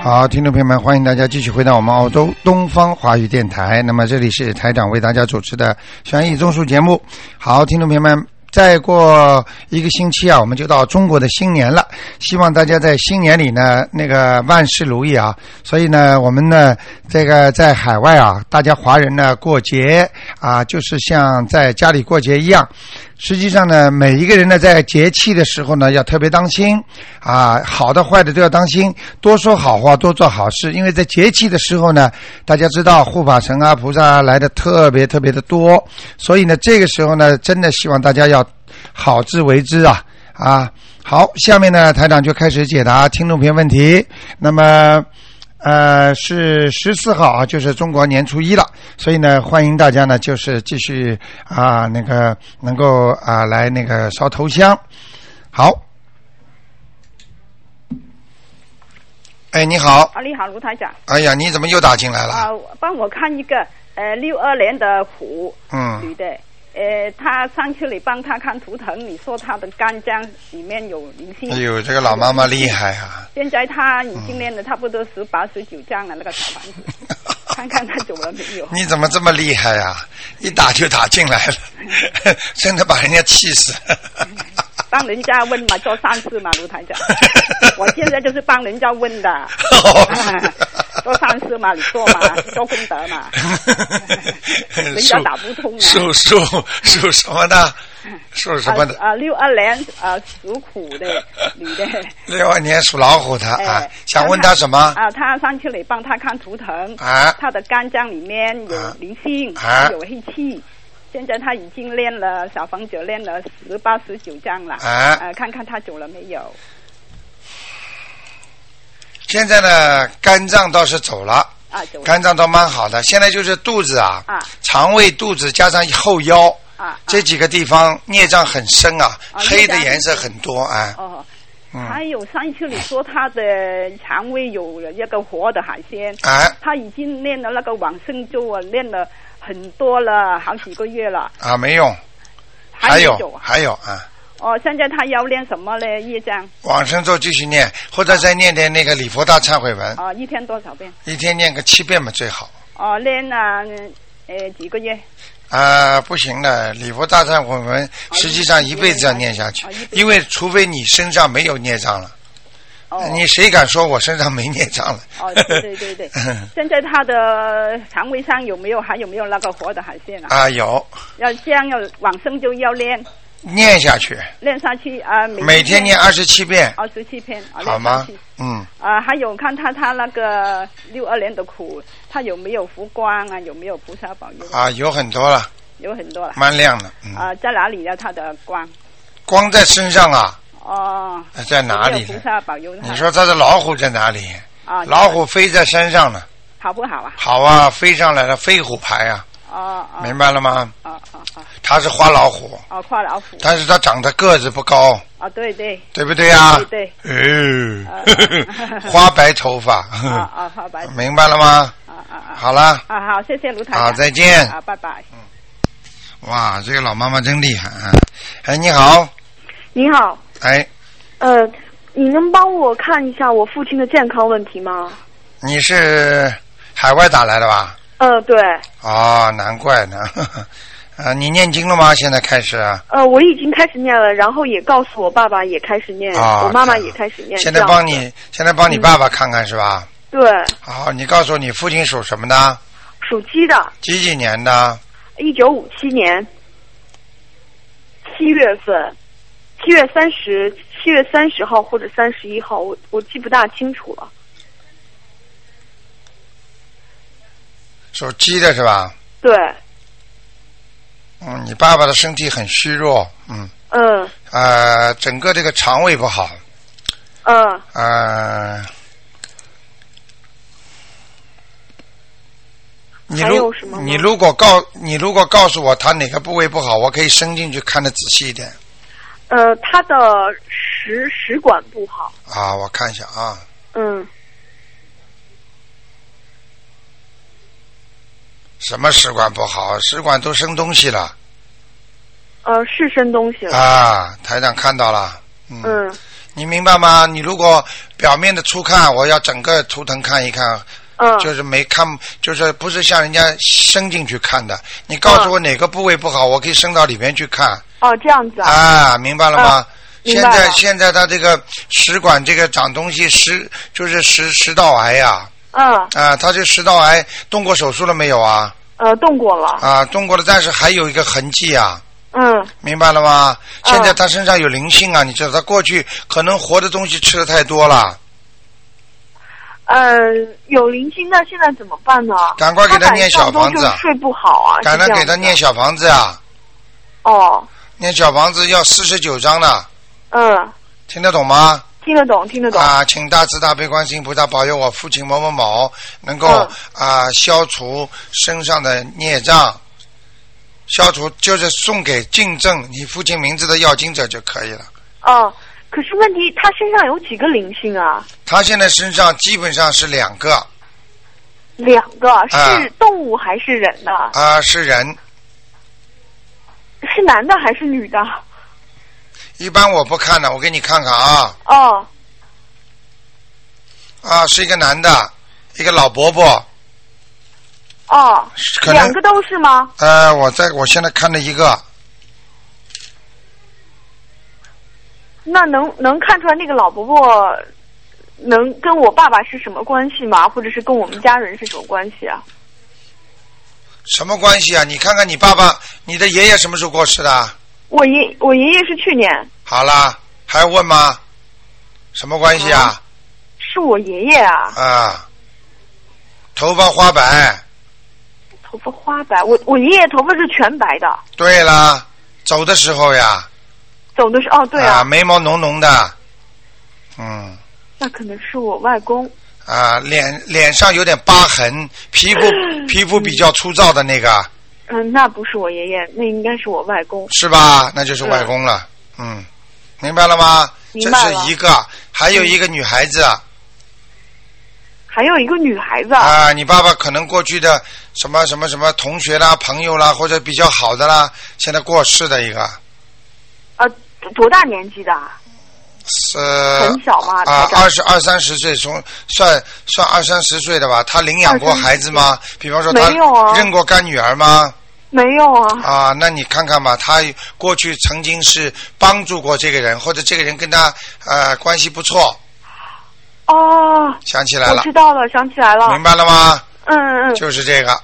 好，听众朋友们，欢迎大家继续回到我们澳洲东方华语电台。那么这里是台长为大家主持的悬疑综述节目。好，听众朋友们，再过一个星期啊，我们就到中国的新年了。希望大家在新年里呢，那个万事如意啊。所以呢，我们呢，这个在海外啊，大家华人呢过节啊，就是像在家里过节一样。实际上呢，每一个人呢，在节气的时候呢，要特别当心啊，好的坏的都要当心，多说好话，多做好事。因为在节气的时候呢，大家知道护法神啊、菩萨来的特别特别的多，所以呢，这个时候呢，真的希望大家要好自为之啊。好，下面呢，台长就开始解答听众朋友问题。那么是14号啊，就是中国年初一了，所以呢，欢迎大家呢，就是继续那个能够来那个烧头香。好，哎，你好。 你好，卢台长。 哎呀，你怎么又打进来了？ 帮我看一个62年的虎，女的。他上次你帮他看图腾，你说他的肝脏里面有灵性。 哎呦，这个老妈妈厉害啊！ 现在他已经练了差不多18、19张了，那个小房子，看看他走了没有？ 你怎么这么厉害啊？一打就打进来了，真的把人家气死。 帮人家问嘛，做善事嘛，卢台长。我现在就是帮人家问的。做善事嘛，你做嘛，做功德嘛。人家打不通啊。 属什么的？属什么的 ？62年属虎的女的。 62年属老虎的想问他什么？ 他上去你帮他看图腾他的肝脏里面有灵性，有黑气。现在他已经练了小房子，练了18、19张了。看看他走了没有？ 现在呢，肝脏倒是走了，肝脏倒蛮好的。现在就是肚子肠胃、肚子加上后腰这几个地方孽障很深黑的颜色很多还有上次你说他的肠胃有一个活的海鲜，他已经练了那个往生咒练了很多了，好几个月了没用，还有现在他要练什么呢？业障往生咒继续念，或者再念点那个礼佛大忏悔文一天多少遍？ 一天念个7遍嘛最好练了几个月不行的，礼佛大忏悔文实际上一辈子要念下去，因为除非你身上没有孽障了你谁敢说我身上没孽障了对现在他的肠胃上还有没有那个活的海鲜有要这样要往生就要念下去每天念27遍 27遍好吗还有看他那个62年的苦，他有没有福光有没有菩萨保佑有很多了蛮亮的在哪里他的光在身上在哪里？ 菩萨保佑他。 你说他的老虎在哪里老虎飞在山上呢， 好不好好飞上来了，飞虎牌明白了吗它是花老虎花老虎， 但是它长得个子不高对不对对花白头发花白明白了吗好了好，谢谢卢台长好，再见拜拜哇，这个老妈妈真厉害你好。 你好你能帮我看一下我父亲的健康问题吗？ 你是海外打来的吧？ 对。 难怪呢。你念经了吗？现在开始我已经开始念了，然后也告诉我爸爸也开始念，我妈妈也开始念。现在帮你爸爸看看是吧？ 对。 好，你告诉我你父亲属什么的？ 属鸡的。 几年的 ？1957年7月份，7月30号或者31号，我记不大清楚了。 属鸡的是吧？ 对。 你爸爸的身体很虚弱，整个这个肠胃不好，你如果告诉我他哪个部位不好，我可以伸进去看得仔细一点。 他的食管不好。 我看一下什么食管不好？食管都生东西了。 是生东西了。 台长看到了。 你明白吗？你如果表面的初看，我要整个图腾看一看，就是没看，就是不是像人家伸进去看的。你告诉我哪个部位不好，我可以伸到里面去看。 哦，这样子啊。 啊，明白了吗？ 明白了。 现在他这个食管这个长东西就是食道癌呀。他这食道癌动过手术了没有啊？ 动过了。 动过了，但是还有一个痕迹啊。明白了吗？ 嗯。 现在他身上有灵性啊，你知道他过去可能活的东西吃的太多了。 有灵性，那现在怎么办呢？ 赶快给他念小房子。 他睡不好啊。 赶快给他念小房子啊。 哦。 念小房子要49章呢。听得懂吗？ 听得懂。 请大慈大悲观世音菩萨保佑我父亲某某某能够消除身上的孽障，消除就是送给敬赠你父亲名字的要经者就可以了。 可是问题他身上有几个灵性啊？ 他现在身上基本上是2个。 2个是动物还是人的？ 是人。 是男的还是女的？ 一般我不看的，我给你看看啊。是一个男的，一个老伯伯。 2个都是吗？ 我现在看了一个。 那能看出来那个老伯伯能跟我爸爸是什么关系吗？或者是跟我们家人是什么关系啊？ 什么关系啊？你看看你爸爸，你的爷爷什么时候过世的？ 我爷爷是去年。 好啦，还要问吗？什么关系啊？ 是我爷爷啊。 头发花白。 头发花白，我爷爷头发是全白的。 对啦，走的时候呀。 走的是对啊。 眉毛浓浓的。 那可能是我外公。 脸上有点疤痕，皮肤比较粗糙的那个。 那不是我爷爷，那应该是我外公。 是吧？那就是外公了。明白了吗？ 明白了。 这是一个，还有一个女孩子。 还有一个女孩子。 你爸爸可能过去的什么同学啦、朋友啦，或者比较好的啦，现在过世的一个。 多大年纪的？ 是很小嘛 ，20-30岁，算20-30岁的吧。他领养过孩子吗？比方说他认过干女儿吗？ 没有啊。 那你看看吧，他过去曾经是帮助过这个人，或者这个人跟他关系不错。想起来了。 我知道了，想起来了。 明白了吗？就是这个。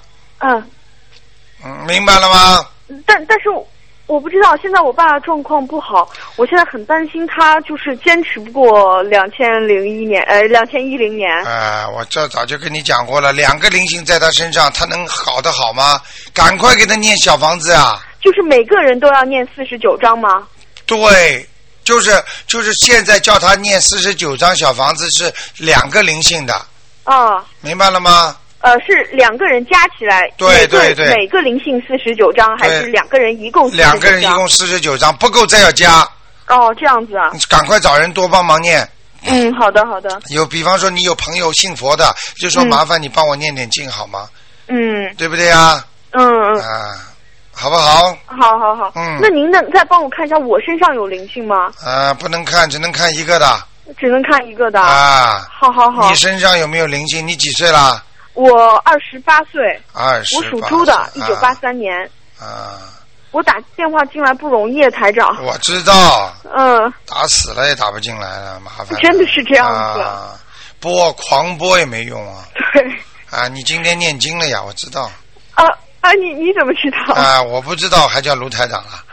明白了吗？ 但是我不知道，现在我爸状况不好，我现在很担心他就是坚持不过2010年。 我这早就跟你讲过了，2个灵性在他身上，他能好得好吗？赶快给他念小房子啊！ 就是每个人都要念49章吗？ 对，就是现在叫他念49章小房子是2个灵性的。明白了吗？ 是2个人加起来， 对， 每个灵性49章，还是2个人一共49章？2 个人一共49章，不够再要加。 这样子啊。 你赶快找人多帮忙念。 好的。 比方说你有朋友信佛的，就说麻烦你帮我念点经好吗？对不对啊？好不好？ 好。那您能再帮我看一下我身上有灵性吗？ 不能看，只能看一个的。 只能看一个的。好。 你身上有没有灵性？你几岁了？ 我28岁。我属猪的，1983年。我打电话进来不容易，台长。 我知道。打死了也打不进来了，麻烦。 真的是这样子。 狂播也没用啊。 对。 你今天念经了呀？我知道。 你怎么知道？ 我不知道，还叫卢台长了。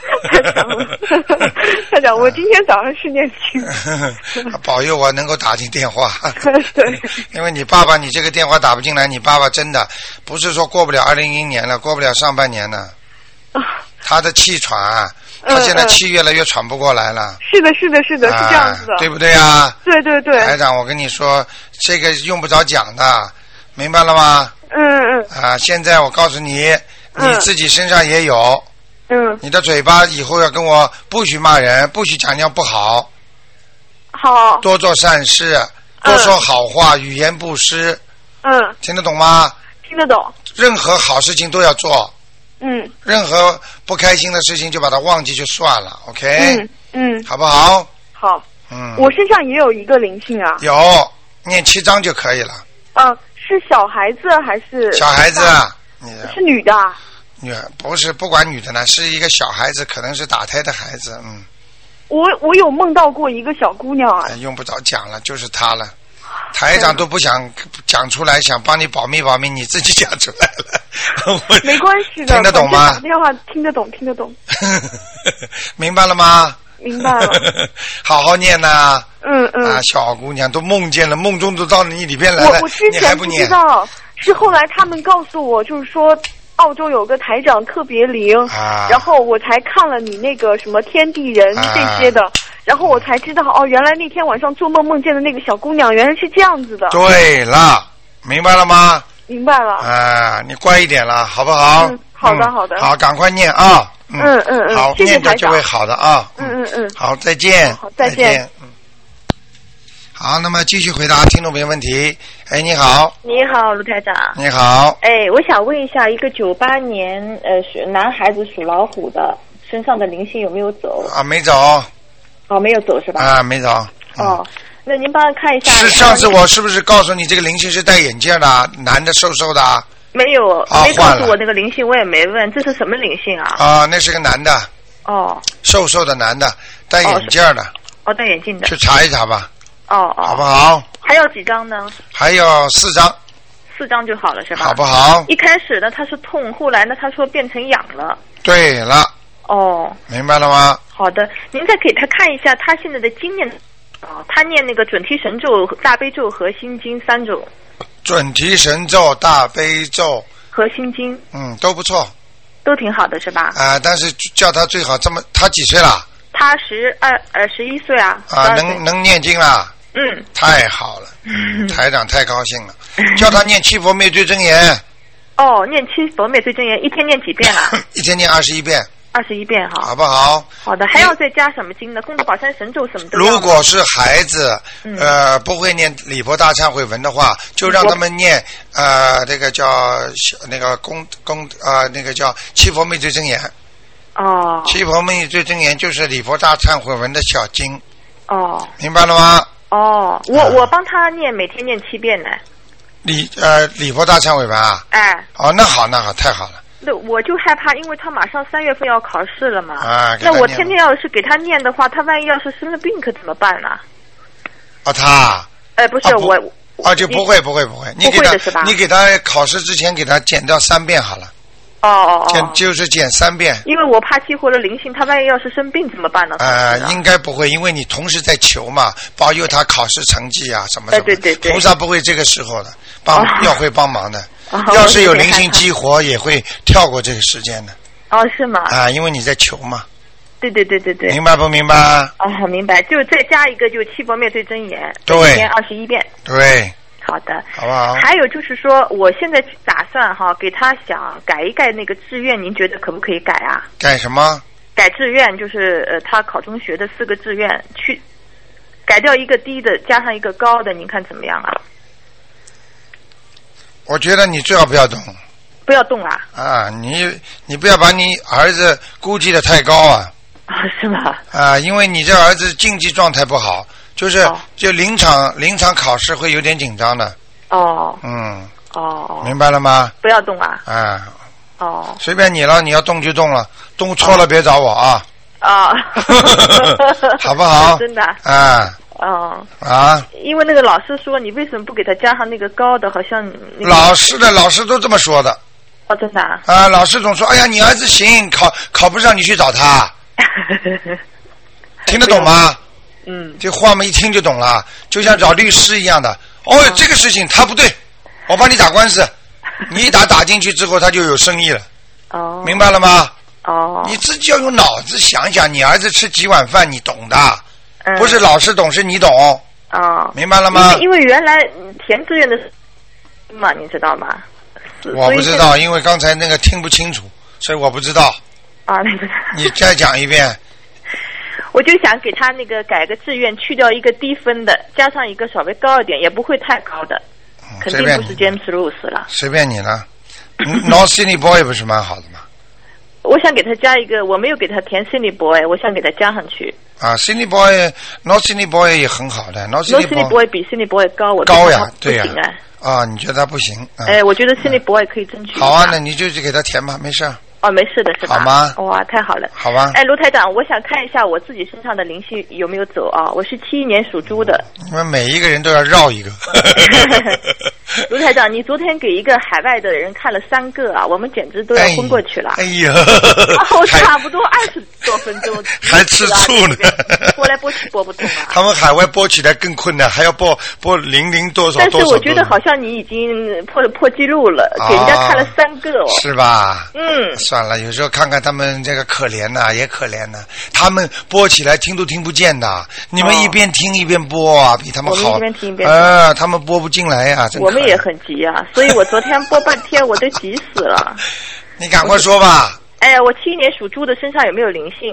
台长，我今天早上是念经。 保佑我能够打进电话。 对。 因为你爸爸，你这个电话打不进来，你爸爸真的不是说过不了2010年了，过不了上半年了。他的气喘，他现在气越来越喘不过来了。是的，是这样子的， 对不对啊？ 对。 台长，我跟你说，这个用不着讲的，明白了吗？现在我告诉你，你自己身上也有。你的嘴巴以后要跟我不许骂人，不许讲讲不好。 好。 多做善事，多说好话，语言布施。听得懂吗？ 听得懂。 任何好事情都要做。任何不开心的事情就把它忘记就算了 ，OK？好不好？ 好。 我身上也有一个灵性啊。 有，念7章就可以了。 是小孩子还是？ 小孩子啊， 是女的。 女不是，不管女的呢，是一个小孩子，可能是打胎的孩子。 我有梦到过一个小姑娘啊。 用不着讲了，就是她了。台长都不想讲出来，想帮你保密保密，你自己讲出来了。 没关系的， 听得懂吗？ 打电话听得懂，听得懂。 明白了吗？ 明白了。 好好念呐。 小姑娘都梦见了，梦中都到你里边来了， 我之前不知道，是后来他们告诉我，就是说澳洲有个台长特别灵，然后我才看了你那个什么天地人这些的，然后我才知道原来那天晚上做梦梦见的那个小姑娘原来是这样子的。 对了，明白了吗？ 明白了。 你乖一点了，好不好？ 好的好的。 好，赶快念啊。好， 谢谢念着就会好的啊。好，再见。 好，再见。 好，那么继续回答听众朋友问题。你好。 你好，卢台长。 你好。 我想问一下，一个98年男孩子属老虎的，身上的灵性有没有走？ 没走。 没有走是吧？ 没走。 那您帮我看一下。 是上次我是不是告诉你这个灵性是戴眼镜的，男的瘦瘦的？ 没有，没告诉我那个灵性，我也没问，这是什么灵性啊？ 那是个男的。瘦瘦的男的，戴眼镜的。 戴眼镜的。 去查一查吧。好不好？ 还有几张呢？ 还有4张。 4张就好了是吧？ 好不好？ 一开始呢他是痛，后来呢他说变成痒了。 对了。明白了吗？ 好的，您再给他看一下他现在的经验。他念那个准提神咒、大悲咒和心经3种。 准提神咒、大悲咒和心经。 都不错。 都挺好的是吧？ 但是叫他最好这么，他几岁了？ 他11岁啊。 能念经了。太好了。台长太高兴了。叫他念7佛灭罪真言。 念7佛灭罪真言，一天念几遍啊？ 一天念21遍。 21遍哈。 好不好？ 好的，还要再加什么经呢？功德宝山神咒什么的。 如果是孩子不会念礼佛大忏悔文的话，就让他们念这个叫那个那个叫7佛灭罪真言。7佛灭罪真言就是礼佛大忏悔文的小经。明白了吗？ 我帮他念，每天念7遍呢。 礼佛大忏悔文啊？那好，太好了。 那我就害怕，因为他马上3月份要考试了嘛。 那我天天要是给他念的话，他万一要是生了病可怎么办呢？ 他？ 不是我。 就不会。你给他考试之前给他减掉3遍好了。就是减3遍。因为我怕激活了灵性，他万一要是生病怎么办呢？ 应该不会，因为你同时在求嘛，保佑他考试成绩啊什么什么。 对。 菩萨不会这个时候的，要会帮忙的。要是有灵性激活，也会跳过这个时间的。 是吗？ 因为你在求嘛。 对。 明白不明白？ 明白。就再加一个，就7佛灭罪真言， 对， 一天21遍。 对。 好的， 好不好？ 还有就是说，我现在打算给他想改一改那个志愿，您觉得可不可以改啊？ 改什么？ 改志愿，就是他考中学的4个志愿，去改掉一个低的，加上一个高的，您看怎么样啊？ 我觉得你最好不要动。 不要动啊？ 你不要把你儿子估计的太高啊。 是吗？ 因为你这儿子经济状态不好。就临场考试会有点紧张的。明白了吗？ 不要动啊。 随便你了，你要动就动了，动错了别找我啊。好不好？ 真的。因为那个老师说，你为什么不给他加上那个高的？好像老师都这么说的。 真的啊。 老师总说，哎呀，你儿子行，考不上你去找他。听得懂吗？这话嘛一听就懂了，就像找律师一样的。这个事情他不对，我帮你打官司，你一打进去之后，他就有生意了。明白了吗？你自己要用脑子想想，你儿子吃几碗饭，你懂的，不是老师懂，是你懂。明白了吗？ 因为原来填志愿的嘛，你知道吗？ 我不知道，因为刚才那个听不清楚，所以我不知道。你再讲一遍。 我就想给他那个改个志愿，去掉一个低分的，加上一个稍微高一点，也不会太高的，肯定不是 James Rose 了。 随便你了。North Sydney Boy 不是蛮好的吗？ 我想给他加一个，我没有给他填 Silly Boy， 我想给他加上去。 啊 ，Silly Boy，No Silly Boy 也很好的 ，No Silly Boy 比 Silly Boy 高，我高呀，对呀。 啊， 你觉得他不行？ 我觉得 Silly Boy 可以争取。 好啊，那你就去给他填吧，没事。 哦，没事的是吧？ 好吗？ 哇，太好了。 好吧。 卢台长，我想看一下我自己身上的灵性有没有走啊？我是71年属猪的。 你们每一个人都要绕一个。 卢台长，你昨天给一个海外的人看了3个啊，我们简直都要昏过去了。 哎呀， 差不多20多分钟， 还吃醋呢， 拨来拨去拨不通啊。 他们海外拨起来更困难，还要拨00多少多少。 但是我觉得好像你已经破纪录了，给人家看了3个哦。 是吧？算了，有时候看看他们这个可怜呐，也可怜呐。他们播起来听都听不见的，你们一边听一边播啊，比他们好。 我们一边听一边他们播不进来呀，真可怜。 我们也很急啊，所以我昨天播半天我都急死了。 你赶快说吧。 我71年属猪的身上有没有灵性？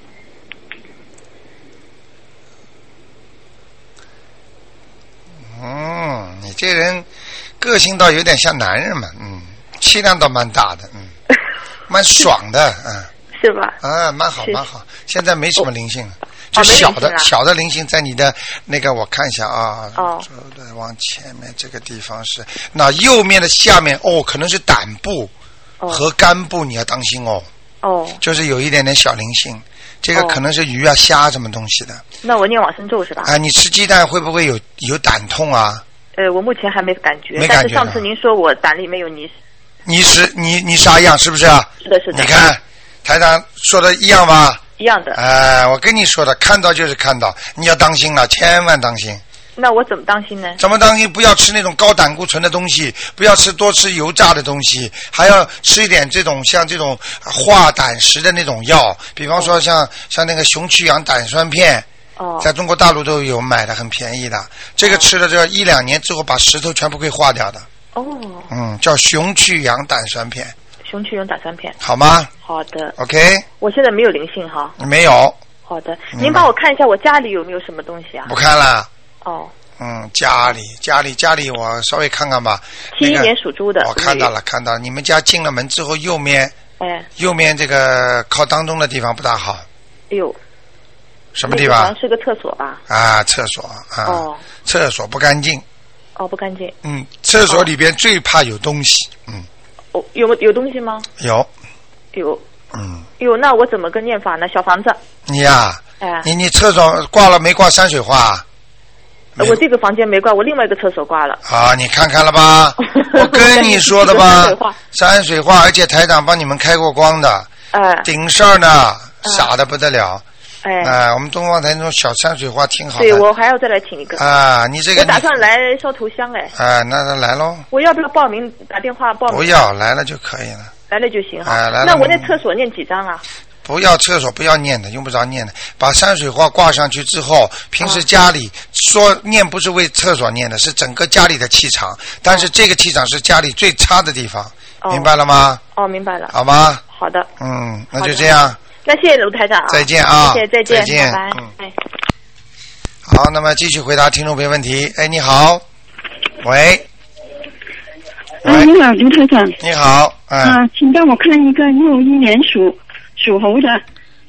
你这人个性倒有点像男人嘛，气量倒蛮大的，蛮爽的， 是吧？ 蛮好蛮好。现在没什么灵性了，就小的灵性在你的那个，我看一下啊，往前面这个地方是那右面的下面可能是胆部和肝部，你要当心哦。就是有一点点小灵性，这个可能是鱼啊虾什么东西的。那我念往生咒是吧？ 你吃鸡蛋会不会有胆痛啊？ 我目前还没感觉， 没感觉。 但是上次您说我胆里面有泥沙样是不是？ 是的，是的。 你看台长说的一样吧？ 一样的。 我跟你说的，看到就是看到，你要当心了，千万当心。 那我怎么当心呢？ 怎么当心？不要吃那种高胆固醇的东西，不要多吃油炸的东西，还要吃一点像这种化胆石的那种药，比方说像那个熊曲氧胆酸片。在中国大陆都有买的，很便宜的。这个吃了这1-2年之后，把石头全部会化掉的。叫熊曲氧胆酸片。 熊曲氧胆酸片。好吗？ 好的。 OK。 我现在没有灵性哈。 没有。 好的，您帮我看一下我家里有没有什么东西啊？ 不看了。家里我稍微看看吧。 71年属猪的。 我看到了。你们家进了门之后，右面这个靠当中的地方不大好。 哎呦。 什么地方？ 好像是个厕所吧。 厕所厕所不干净。 不干净。 厕所里边最怕有东西。 有东西吗？ 有。 那我怎么个念法呢？小房子。 你呀。你厕所挂了没挂山水画？ 我这个房间没挂，我另外一个厕所挂了。 你看看了吧？我跟你说的吧，山水画，而且台长帮你们开过光的。顶事儿呢，傻得不得了。我们东方台那种小山水画挺好的。 对，我还要再来请一个。 你这个。 我打算来烧头香那来喽。 我要不要报名？打电话报名？ 不要，来了就可以了。 来了就行哈。那我那厕所念几张啊？ 不要厕所不要念的，用不着念的。把山水画挂上去之后，平时家里说念不是为厕所念的，是整个家里的气场。但是这个气场是家里最差的地方，明白了吗？ 明白了。 好吗？ 好的。 那就这样。 那谢谢卢台长。 再见啊！ 谢谢，再见， 再见， 拜拜。 好，那么继续回答听众朋友问题。你好，喂。 你好，卢台长。 你好， 请帮我看一个61年属猴的。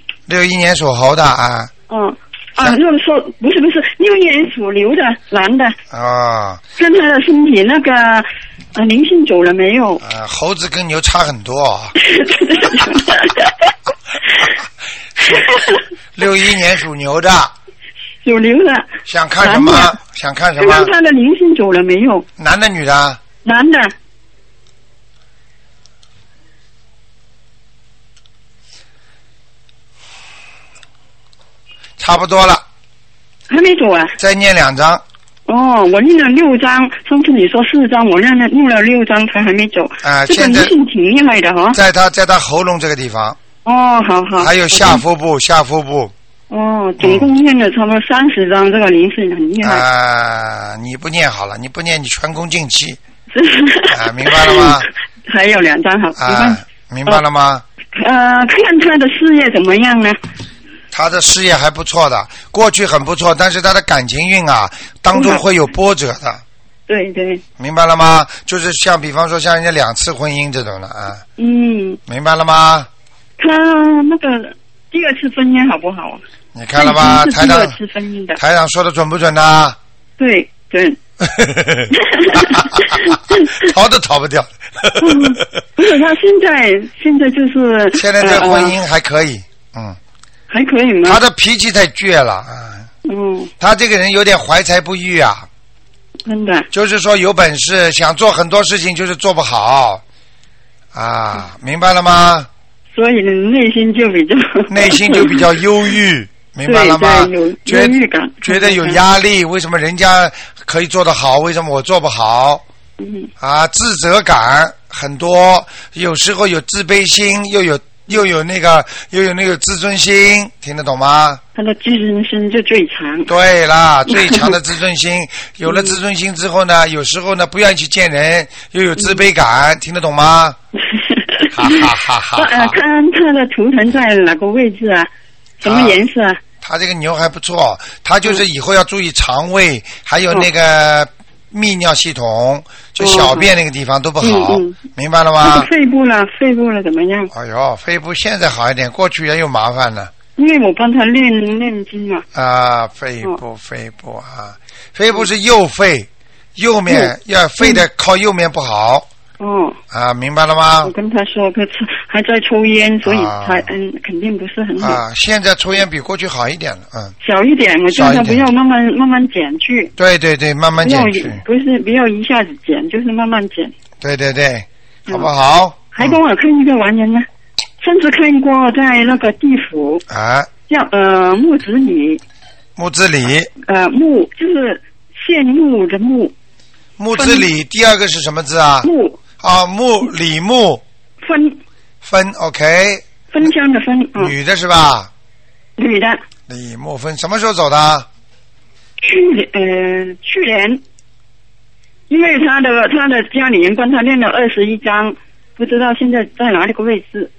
61年属猴的啊。 就是说不是，61年属牛的男的。看他的身体那个灵性走了没有？ 猴子跟牛差很多。61年属牛的。 属牛的。 想看什么？想看什么？ 看他的灵性走了没有？ 男的女的？ 男的。 差不多了。 还没走啊？ 再念2张。 我念了6张，上次你说4张，我念了6张，他还没走。这个灵性挺厉害的哈。 在他喉咙这个地方。 好。 还有下腹部。 总共念了差不多30张，这个灵性很厉害。 你不念好了，你不念你前功尽弃。明白了吗？ 还有2张好。 明白了吗？ 看他的事业怎么样呢？ 他的事业还不错的，过去很不错，但是他的感情运当中会有波折的。 对对。 明白了吗？就是比方说像人家2次婚姻这种的明白了吗？ 他那个第二次婚姻好不好？ 你看了吧，台长， 第二次婚姻的， 台长说的准不准呢？ 对准。 逃都逃不掉。 不是，他现在就是现在这婚姻还可以， 还可以吗？ 他的脾气太倔了，他这个人有点怀才不遇啊。 真的。 就是说有本事想做很多事情，就是做不好啊，明白了吗？ 所以内心就比较忧郁。明白了吗？ 有忧郁感， 觉得有压力。为什么人家可以做得好，为什么我做不好？自责感很多，有时候有自卑心，又有那个自尊心，听得懂吗？ 他的自尊心就最强。 对啦，最强的自尊心，有了自尊心之后呢，有时候呢不愿意去见人，又有自卑感，听得懂吗？哈哈哈哈！ 看他的图腾在哪个位置啊？什么颜色啊？ 他这个牛还不错，他就是以后要注意肠胃，还有那个泌尿系统，就小便那个地方都不好，明白了吗？ 肺部了怎么样？ 哎呦，肺部现在好一点，过去也有麻烦呢。 因为我帮他念经嘛。 肺部啊，肺部是右肺，右面要肺的靠右面不好。明白了吗？ 我跟他说，他还在抽烟，所以才肯定不是很好。 现在抽烟比过去好一点了， 小一点，我叫他不要慢慢减去。 对对对，慢慢减去。 不要一下子减，就是慢慢减。 对对对，好不好？ 还帮我看一个完人呢，上次看过在那个地府叫木子李。 木子李。 木就是羡慕的木。 木子李，第二个是什么字啊？ 木。 木李木。分 OK。 分香的分。 女的是吧？ 女的。 李木分什么时候走的？ 去年，因为他的家里人帮他念了21章，不知道现在在哪里个位置。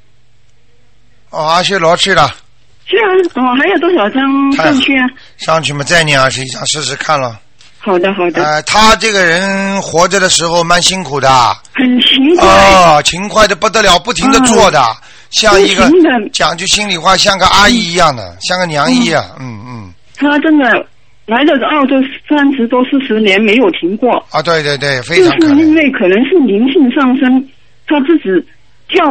阿修罗去了。 是啊，还有多少张上去啊？ 上去嘛，再念21章试试看了。 好的。 他这个人活着的时候蛮辛苦的， 很勤快勤快的不得了，不停的做的，像一个讲句心里话，像个阿姨一样的，像个娘姨啊。 他真的来了澳洲30多40年没有停过。 对对对，非常可能。 就是因为可能是灵性上升，他自己跳，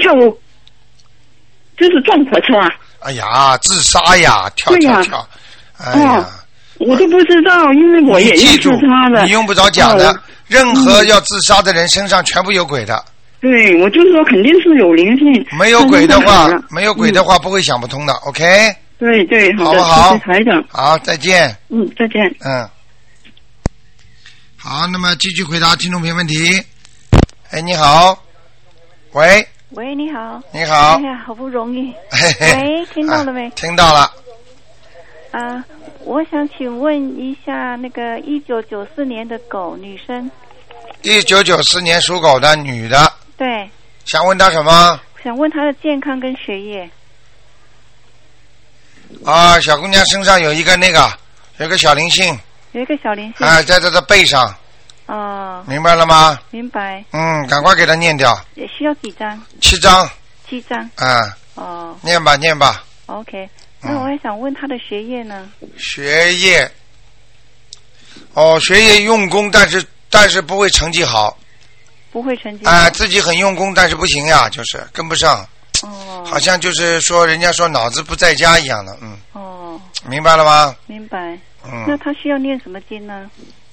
就是撞火车啊。 哎呀，自杀呀，跳。哎呀。 我都不知道，因为我也认识他的。 你用不着讲的，任何要自杀的人身上全部有鬼的。 对，我就说肯定是有灵性。 没有鬼的话，不会想不通的。OK。 对， 好不好？ 谢谢台长。 好，再见。 再见。 好，那么继续回答听众朋友问题。你好。喂， 你好。 你好。 哎呀，好不容易。喂，听到了没？ 听到了。 我想请问一下，那个1994年的狗女生。 1994年属狗的女的。 对。 想问她什么？想问她的健康跟学业。 小姑娘身上有一个有个小灵性。 有一个小灵性。 在她的背上。明白了吗？ 明白。 赶快给她念掉。 也需要几张 ？7张。 7张。 念吧。 OK。那我还想问他的学业呢？ 学业用功，但是不会成绩好。 不会成绩好。 自己很用功，但是不行呀，就是跟不上。好像就是说人家说脑子不在家一样的。明白了吗？ 明白。那他需要念什么经呢？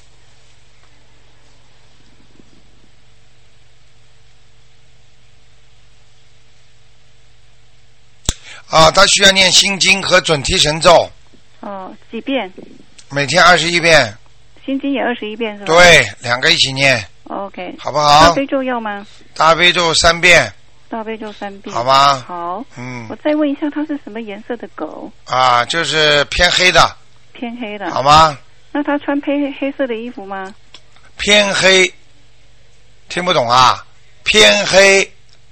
他需要念心经和准提神咒。 几遍？ 每天21遍。 心经也21遍是吧？ 对，2个一起念。 OK。 好不好？ 大悲咒要吗？ 大悲咒3遍。 大悲咒3遍。 好吧。 好。我再问一下，它是什么颜色的狗？ 就是偏黑的。 偏黑的。 好吗？ 那它穿黑色的衣服吗？ 偏黑。听不懂啊？偏黑。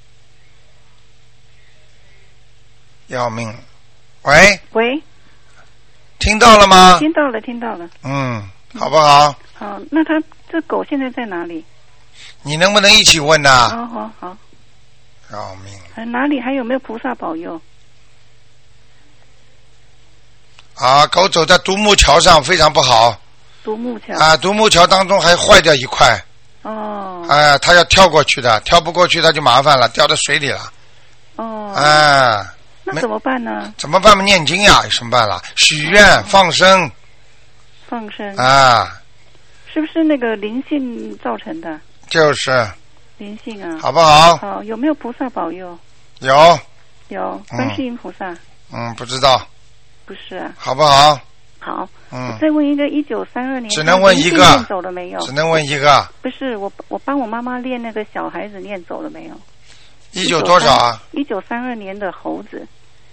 要命！ 喂， 听到了吗？ 听到了。 好不好？ 好，那他这狗现在在哪里？ 你能不能一起问呢？ 好。 要命！ 哪里还有没有菩萨保佑？ 啊，狗走在独木桥上，非常不好。 独木桥。 啊，独木桥当中还坏掉一块。 哦。 啊，他要跳过去的，跳不过去他就麻烦了，掉到水里了。 哦。 啊。 那怎么办呢？ 怎么办嘛？念经呀，有什么办了？许愿、放生。 放生。 啊。 是不是那个灵性造成的？ 就是。 灵性啊。 好不好？ 好，有没有菩萨保佑？ 有。 有，观世音菩萨。 不知道。 不是啊。 好不好？ 好。再问一个，1932年。 只能问一个。 念走了没有？ 只能问一个。 不是，我帮我妈妈练那个小孩子念走了没有 ？19多少啊 ？1932年的猴子。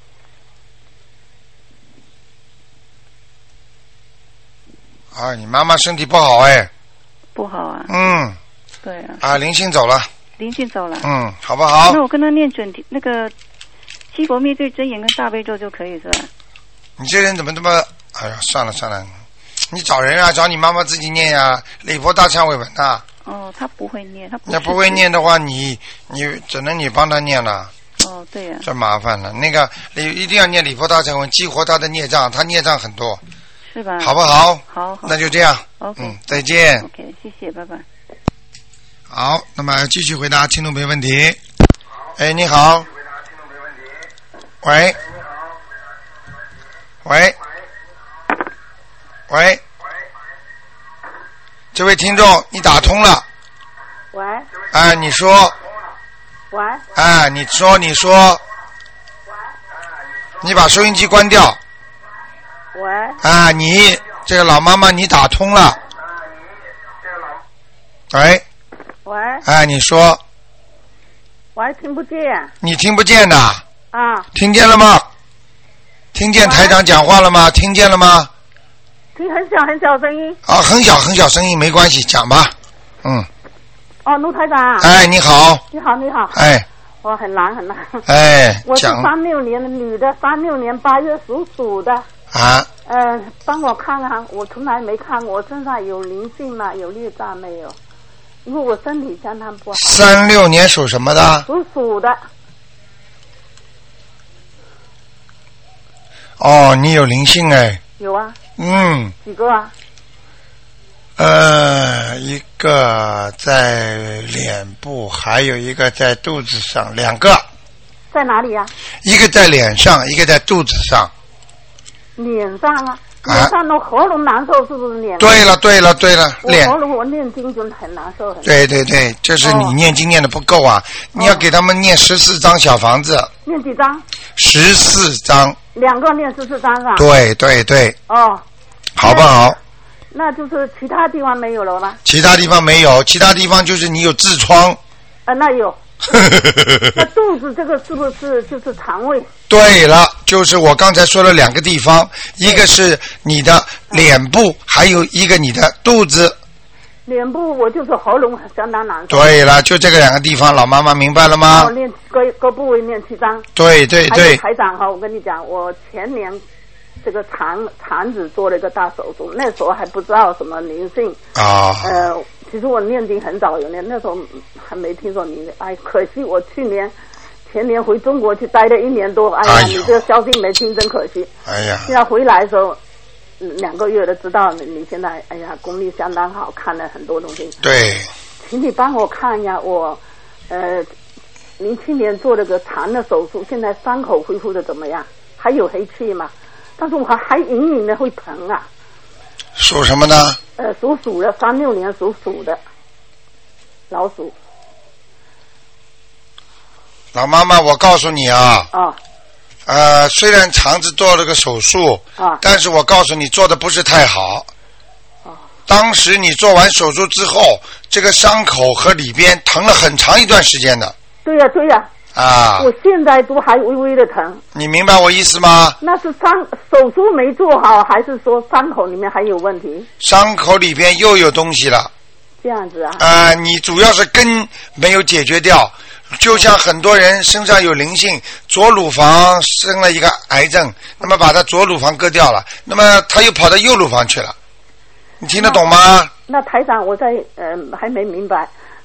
啊，你妈妈身体不好哎。 不好啊。对啊。啊， 灵性走了。 灵性走了。 好不好？ 那我跟他念那个七佛灭罪真言跟大悲咒就可以是吧？ 你这人怎么这么……哎呀，算了，你找人啊，找你妈妈自己念呀，礼佛大忏悔文呐。 哦，他不会念， 他不会念的话，你只能你帮他念了。 哦，对呀。 这麻烦了，那个一定要念礼佛大忏悔文，激活他的孽障，他孽障很多。 是吧？ 好不好？ 好。 那就这样。 OK。 再见。 OK， 谢谢，拜拜。 好，那么继续回答听众朋友问题。哎，你好。喂。喂。这位听众，你打通了。 喂。 哎，你说。 喂。 哎，你说。你把收音机关掉。 喂。 啊，你这个老妈妈，你打通了。喂。 喂。 哎，你说。 我还听不见。 你听不见的。 啊。 听见了吗？听见台长讲话了吗？听见了吗？ 听很小声音。 啊，很小声音没关系，讲吧。 哦，卢台长。 哎，你好。 你好。 哎。 我很难。 哎。 我是36年的女的，36年8月属的。 啊。 帮我看看，我从来没看过，我身上有灵性吗？有孽障没有？因为我身体相当不好。 36年属什么的？ 属的。 哦，你有灵性哎。 有啊。几个啊？ 一个在脸部，还有一个在肚子上，2个。 在哪里啊？ 一个在脸上，一个在肚子上。 脸上啊？脸上的喉咙难受是不是脸？ 对了，脸。 喉咙我念经就很难受。 对，这是你念经念的不够啊！你要给他们念14张小房子。 念几张 ？14张。 2个念14张啊？ 对。 哦。 好不好？ 那就是其他地方没有了吗？ 其他地方没有，其他地方就是你有痔疮。 那有。那肚子这个是不是就是肠胃？ 对了，就是我刚才说了2个地方，一个是你的脸部，还有一个你的肚子。 脸部我就是喉咙相当难受。 对了，就这个2个地方，老妈妈明白了吗？ 我念各部位念7张。 对。 台长哈，我跟你讲，我前年这个肠子做了一个大手术，那时候还不知道什么灵性啊。 其实我念经很早有念，那时候还没听说你。哎，可惜我前年回中国去待了1年多，哎呀，你这个消息没听，真可惜。 哎呀， 现在回来的时候2个月了，知道你现在哎呀功力相当好，看了很多东西。 对。 请你帮我看一下，我07年做了个肠的手术，现在伤口恢复的怎么样？还有黑气吗？但是我还隐隐的会疼啊。 属什么呢？ 属鼠的，36年属鼠的老鼠。 老妈妈，我告诉你啊。虽然肠子做了个手术，但是我告诉你做的不是太好。当时你做完手术之后，这个伤口和里边疼了很长一段时间的。 对呀。我现在都还微微的疼。你明白我意思吗？ 那是手术没做好，还是说伤口里面还有问题？ 伤口里边又有东西了。 这样子啊？ 你主要是根没有解决掉，就像很多人身上有灵性，左乳房生了一个癌症，那么把他左乳房割掉了，那么他又跑到右乳房去了。你听得懂吗？ 那台长，我还没明白。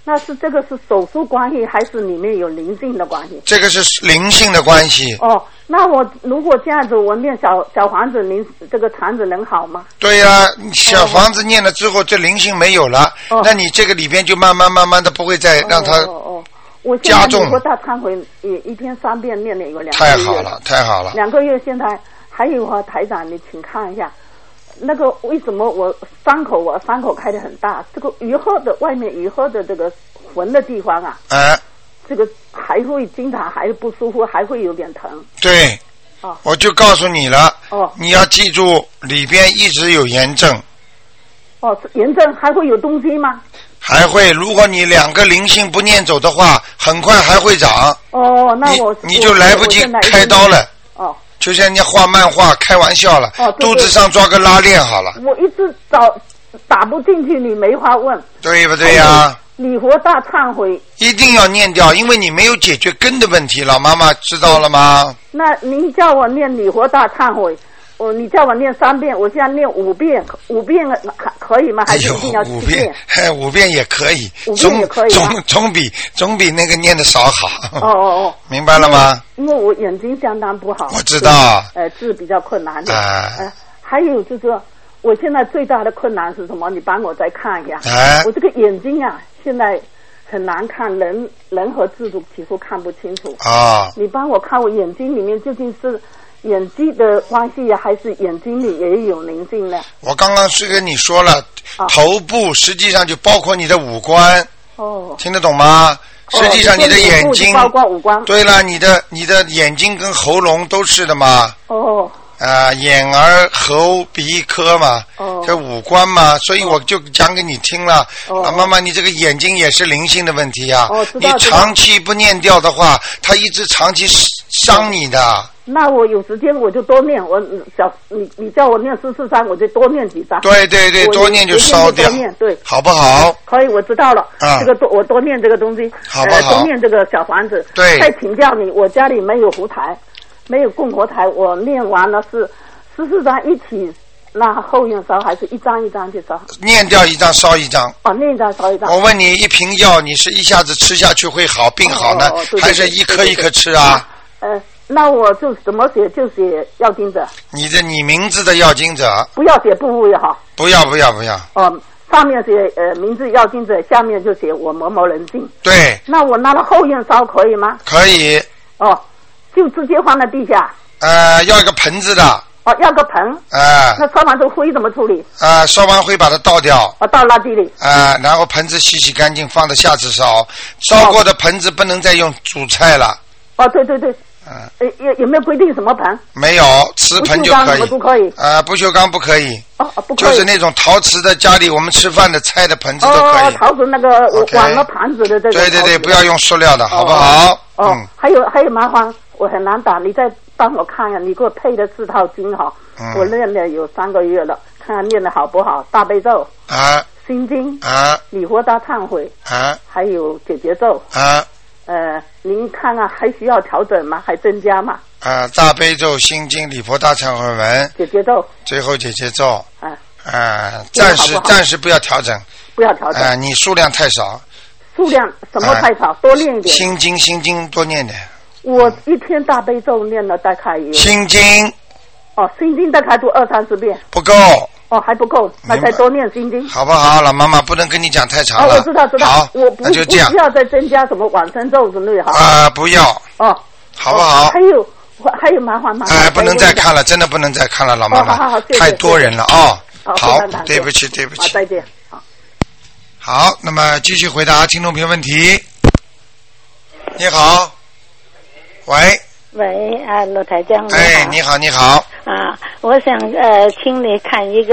那是这个是手术关系，还是里面有灵性的关系？ 这个是灵性的关系。 哦，那我如果这样子，我念小房子，您这个肠子能好吗？ 对呀，小房子念了之后，这灵性没有了，那你这个里边就慢慢的不会再让它我现在礼佛大忏悔也一天3遍念了有2个月。 太好了，太好了。 2个月现在还有啊，台长，你请看一下。那个为什么我伤口开得很大？这个外面鱼颌的这个缝的地方啊，这个还会经常还不舒服，还会有点疼。 对，我就告诉你了，你要记住里边一直有炎症。 炎症还会有东西吗？ 还会，如果你2个灵性不念走的话，很快还会长。 那你就来不及开刀了。就像人家画漫画开玩笑了，肚子上抓个拉链好了。 我一直打不进去，你没法问。 对不对呀？ 礼佛大忏悔一定要念掉，因为你没有解决根的问题，老妈妈知道了吗？ 那您叫我念礼佛大忏悔，你叫我念3遍，我现在念5遍，5遍可以吗？还是一定要7遍 ？5遍也可以 ，5遍也可以啊。 总比那个念的少好。明白了吗？ 因为我眼睛相当不好。 我知道。 治比较困难的。还有就是我现在最大的困难是什么？你帮我再看一下。我这个眼睛啊，现在很难看，人和字都几乎看不清楚。你帮我看我眼睛里面究竟是眼睛的关系还是眼睛里也有灵性呢？我刚刚是跟你说了，头部实际上就包括你的五官。听得懂吗？实际上你的眼睛包括五官。 对了，你的眼睛跟喉咙都是的嘛。眼耳喉鼻科嘛，这五官嘛，所以我就讲给你听了。妈妈，你这个眼睛也是灵性的问题啊。你长期不念掉的话，它一直长期伤你的。 那我有时间我就多念，你叫我念44章，我就多念几章。 对，多念就烧掉， 对， 好不好？ 可以，我知道了。这个我多念这个东西， 好不好？ 多念这个小房子。 对。 再请教你，我家里没有佛台，没有供佛台，我念完了是14章一起，那后院烧还是一张一张去烧？念掉一张烧一张。 念一张烧一张。 我问你，一瓶药你是一下子吃下去会好病好呢，还是一颗一颗吃啊？ 那我就怎么写就写要经者。 你名字的要经者。 不要写部位哈。 不要。 上面写名字要经者，下面就写我某某人姓。 对。 那我拿到后院烧可以吗？ 可以。 就直接放在地下。 要一个盆子的。 要个盆。那烧完之后灰怎么处理？ 烧完灰把它倒掉。 倒垃圾里。 然后盆子洗干净，放到下次烧。烧过的盆子不能再用煮菜了。 对。有没有规定什么盆？ 没有，瓷盆就可以。 不可以。 不锈钢不可以。 不可以。 就是那种陶瓷的，家里我们吃饭的菜的盆子都可以。 陶瓷那个碗和盘子的这种。 对，不要用塑料的，好不好？ 还有麻烦，我很难打，你再帮我看呀，你给我配的4套经哈，我练了有3个月了，看看练的好不好？大悲咒心经礼佛大忏悔还有解结咒您看看还需要调整吗？还增加吗？ 大悲咒、心经、礼佛大忏悔文、 解结咒， 最后解结咒。暂时不要调整。 不要调整。 你数量太少。 数量什么太少？多练一点。 心经多念点。 我一天大悲咒念了大概有。 心经。 心经大概读20-30遍。 不够。 还不够，那再多念心经， 好不好？老妈妈不能跟你讲太长了。 我知道。 好， 那就这样。不要再增加什么往生咒之类不要。好不好？ 还有麻烦。 不能再看了，真的不能再看了，老妈妈。 好， 太多人了啊。好，对不起。 再见。 好，那么继续回答听众朋友问题。你好，喂， 罗台长。 你好。 我想请你看一个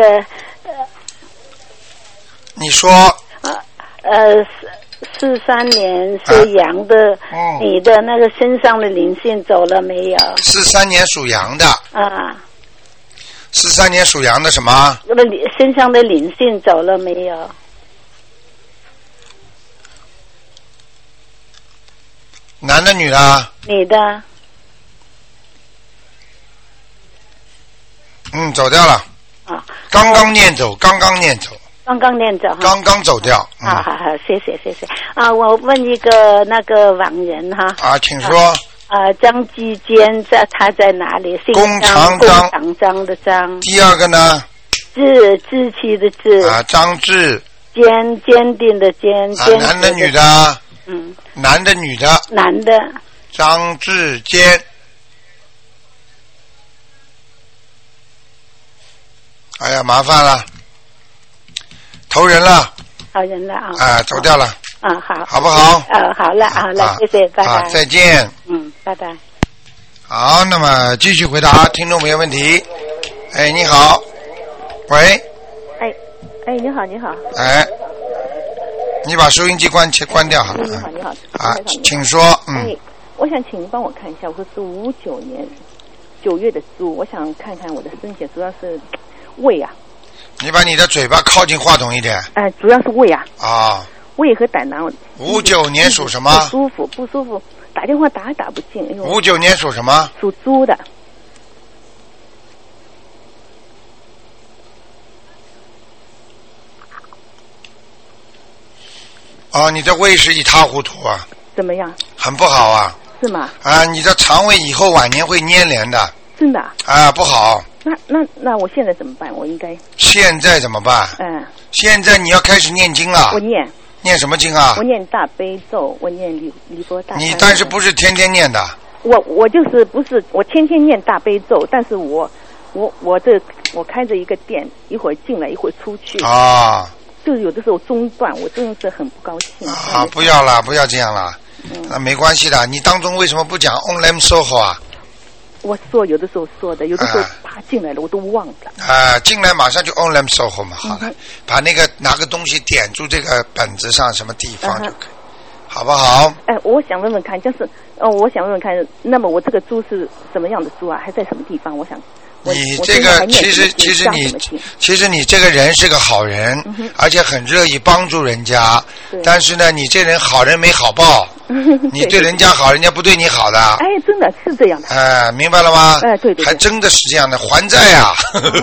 你说。 43年属羊的，你的那个身上的灵性走了没有 ？43年属羊的。43年属羊的什么？ 身上的灵性走了没有？ 男的女的？ 女的。 走掉了。刚刚念走。 刚刚念着哈， 刚刚走掉。 好好好，谢谢啊！我问一个那个网人哈。 啊，请说。 张继坚他在哪里？ 弓长张的张。 第二个呢？ 志气的志。 张志。 坚定的坚。 男的女的？男的女的？ 男的。 张志坚。哎呀，麻烦了，投人了。 投人了啊！ 走掉了。 好， 好不好？ 好了，谢谢，拜拜。 再见。 拜拜。 好，那么继续回答听众朋友问题。哎，你好，喂。 你好。 你把收音机关掉好了。 你好。 请说。 我想请您帮我看一下，我是59年9月的猪，我想看看我的身体，主要是胃啊。 你把你的嘴巴靠近话筒一点。 主要是胃啊。胃和胆囊。 59年属什么？ 不舒服，打电话打也打不进。 59年属什么？ 属猪的。 你的胃是一塌糊涂啊。 怎么样？ 很不好啊。 是吗？ 你的肠胃以后晚年会粘连的。 真的？ 不好。 那我现在怎么办？我应该。 现在怎么办？现在你要开始念经了。 我念什么经啊？ 我念大悲咒，我念礼佛大忏悔。 你但是不是天天念的？ 我就是不是我天天念大悲咒，但是我开着一个店，一会儿进来一会儿出去。就有的时候中断，我真的是很不高兴。 不要了，不要这样了。那没关系的。你当中为什么不讲 Om Lam Soho 啊？ 我有的时候说的，有的时候爬进来了，我都忘了。 进来马上就 Om Lam Soho 嘛，好了，把那个拿个东西点住这个本子上什么地方就可以，好不好？ 我想问问看，我想问问看，那么我这个猪是什么样的猪啊？还在什么地方？我想。 你这个其实你这个人是个好人，而且很乐意帮助人家，但是呢，你这人好人没好报，你对人家好，人家不对你好的。 真的是这样的。 明白了吗？ 对， 还真的是这样的，还债呀。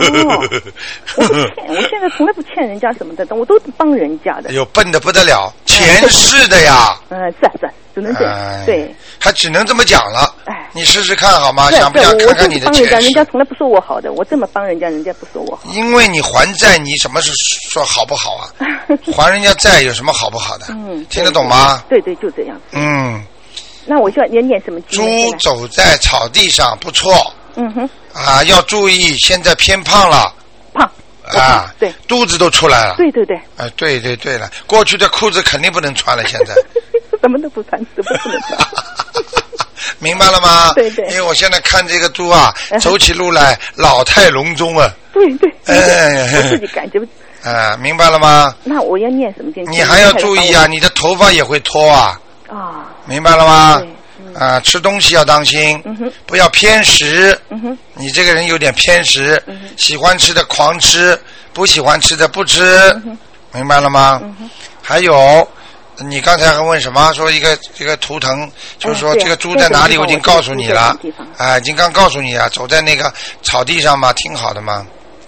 我现在从来不欠人家什么的，我都帮人家的。 笨得不得了，前世的呀。 是，只能这样。对， 还只能这么讲了。你试试看好吗？想不想看看你的前世？ 人家从来不说我好的，我这么帮人家，人家不说我好。 因为你还债，你什么是说好不好啊？还人家债有什么好不好的？听得懂吗？ 对，就这样。那我需要念什么经？ 猪走在草地上不错。要注意，现在偏胖了。对，肚子都出来了。 对。 对了，过去的裤子肯定不能穿了，现在。 什么都不穿，什么不能穿。 明白了吗？ 对。 因为我现在看这个猪啊，走起路来老态龙钟啊。 对。我自己感觉。 明白了吗？ 那我要念什么经？ 你还要注意啊，你的头发也会脱啊。明白了吗？吃东西要当心，不要偏食。你这个人有点偏食，喜欢吃的狂吃，不喜欢吃的不吃。明白了吗？还有。你刚才还问什么？说一个图腾，就是说这个猪在哪里？我已经告诉你了，已经刚告诉你了，走在那个草地上嘛，挺好的嘛。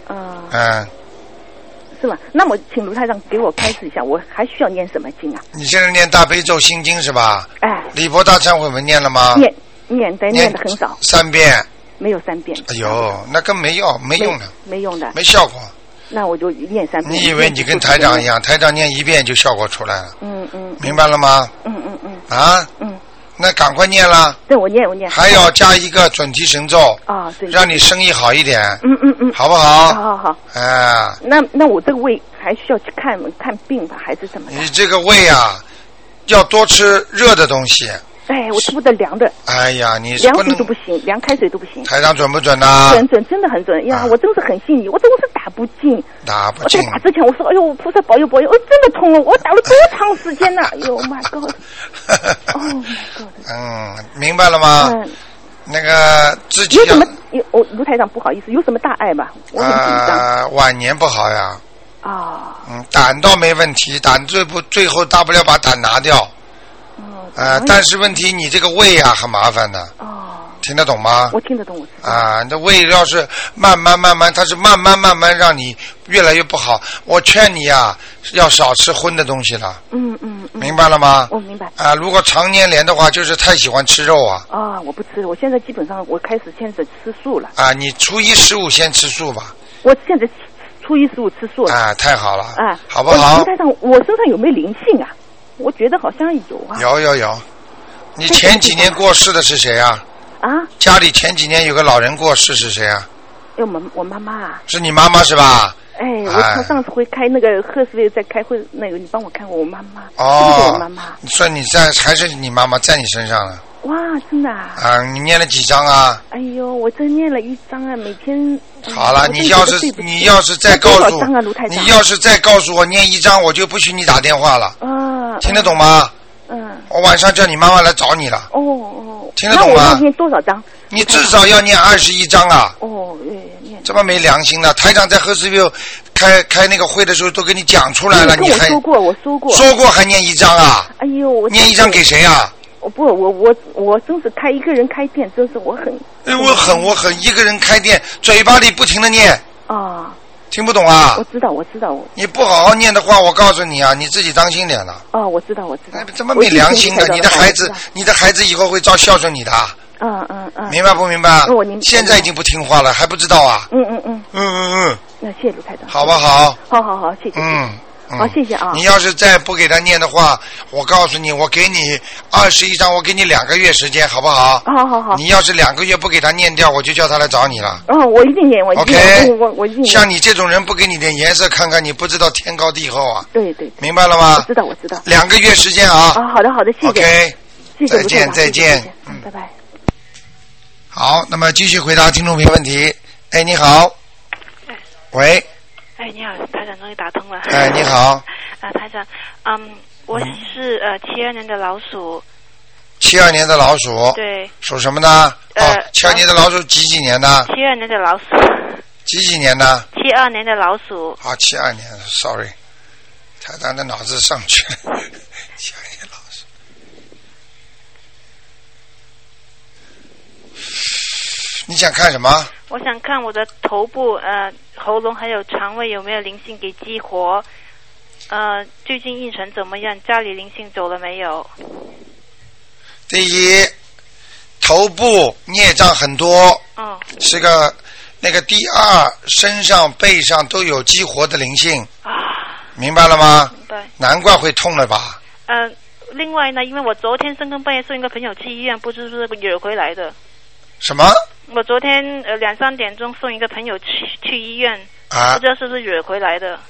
是吗？那么请卢台长给我开示一下，我还需要念什么经啊？ 你现在念大悲咒心经是吧？礼佛大忏悔文念了吗？ 念的很少。 3遍。没有3遍。 哎呦，那更没用，没用的。 没用的。 没效果。 那我就念3遍。 你以为你跟台长一样，台长念1遍就效果出来了？明白了吗？那赶快念了。 对，我念。 还要加一个准提神咒。 对。 让你生意好一点。好不好？ 好。那我这个胃还需要去看病吧，还是怎么的？ 你这个胃啊，要多吃热的东西。 我吃不得凉的。 哎呀，你凉水都不行，凉开水都不行。 台长准不准呢？ 准，真的很准呀！我真是很信你，我总是打不进。我在打之前我说，哎呦，菩萨保佑！真的通了，我打了多长时间呢？哎呦 ，My God！Oh my God！ 明白了吗？那个自己有什么？卢台长不好意思，有什么大碍吧？我很紧张。 晚年不好呀。胆倒没问题，胆最后大不了把胆拿掉。但是问题你这个胃啊很麻烦的。听听得懂吗？ 我听得懂，我知道。 啊，那胃要是慢慢，它是慢慢让你越来越不好。我劝你啊，要少吃荤的东西了。明白了吗？ 我明白。 啊，如果常年连的话，就是太喜欢吃肉啊。 啊，我不吃，我现在基本上现在吃素了。 啊，你初一十五先吃素吧。 我现在初一十五吃素了。 啊，太好了。 啊， 好不好？ 卢台长，我身上有没有灵性啊？我觉得好像有啊。 有。你前几年过世的是谁啊？ 啊？ 家里前几年有个老人过世是谁啊？ 我妈妈啊。 是你妈妈是吧？ 哎，我上次会开那个赫斯威在开会，那个你帮我看过我妈妈。 哦。 是不是我妈妈？ 所以你还是你妈妈在你身上了。 哇，真的啊！ 啊，你念了几张啊？ 哎呦，我真念了1张啊，每天。 好了，你要是再告诉我，你要是再告诉我念1张，我就不许你打电话了。啊。听得懂吗？我晚上叫你妈妈来找你了。听得懂吗？ 那我要念多少张？ 你至少要念21张啊。这么没良心的，台长在赫斯维尔开那个会的时候都跟你讲出来了，你还我说过还念1张啊？ 哎呦，我念1张给谁啊？ 我真是一个人开店，真是我很。 我很一个人开店，嘴巴里不停的念。 啊。 听不懂啊？ 我知道。 你不好好念的话，我告诉你啊，你自己当心点了。 哦，我知道。 这么没良心的，你的孩子以后会照孝顺你的。明白不明白？现在已经不听话了，还不知道啊？ 那谢谢卢台长。 好不好？ 好，谢谢。好，谢谢啊。 你要是再不给他念的话，我告诉你，我给你21张，我给你2个月时间，好不好？ 好。 你要是2个月不给他念掉，我就叫他来找你了。 我一定念，我一定念。我一定念。 像你这种人，不给你点颜色看看，你不知道天高地厚啊。 对。 明白了吗？ 我知道。 2个月时间啊。 好的，谢谢。 OK。 谢谢。 再见。 拜拜。 好，那么继续回答听众朋友问题。哎，你好。喂。 哎，你好，台长终于打通了。 哎，你好。 台长，我是72年的老鼠。 72年的老鼠。 对。属什么呢？72年的老鼠几年的 ？72年的老鼠。 几年的 ？72年的老鼠。 72年 ，sorry， 台长的脑子上去了。72年老鼠。你想看什么？ 我想看我的头部、喉咙还有肠胃有没有灵性给激活。最近运程怎么样？家里灵性走了没有？ 第一，头部孽障很多。是个那个第二，身上背上都有激活的灵性。明白了吗？ 明白。 难怪会痛了吧？ 另外呢，因为我昨天深更半夜送一个朋友去医院，不知是不是惹回来的。 什么？ 我昨天2、3点钟送一个朋友去医院，不知道是不是惹回来的。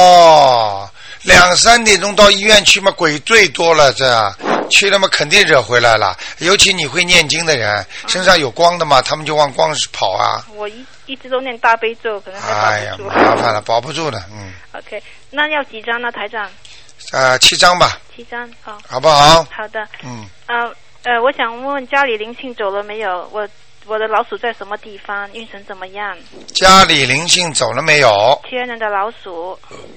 2、3点钟到医院去嘛，鬼最多了，去了嘛肯定惹回来了。尤其你会念经的人，身上有光的嘛，他们就往光跑啊。 我一直都念大悲咒，可能还保不住。 麻烦了，保不住的。 OK， 那要几张呢，台长 ？7张吧。 7张， 好不好？ 好的。我想问问家里灵性走了没有？我的老鼠在什么地方？运程怎么样？ 家里灵性走了没有 ？72年的老鼠。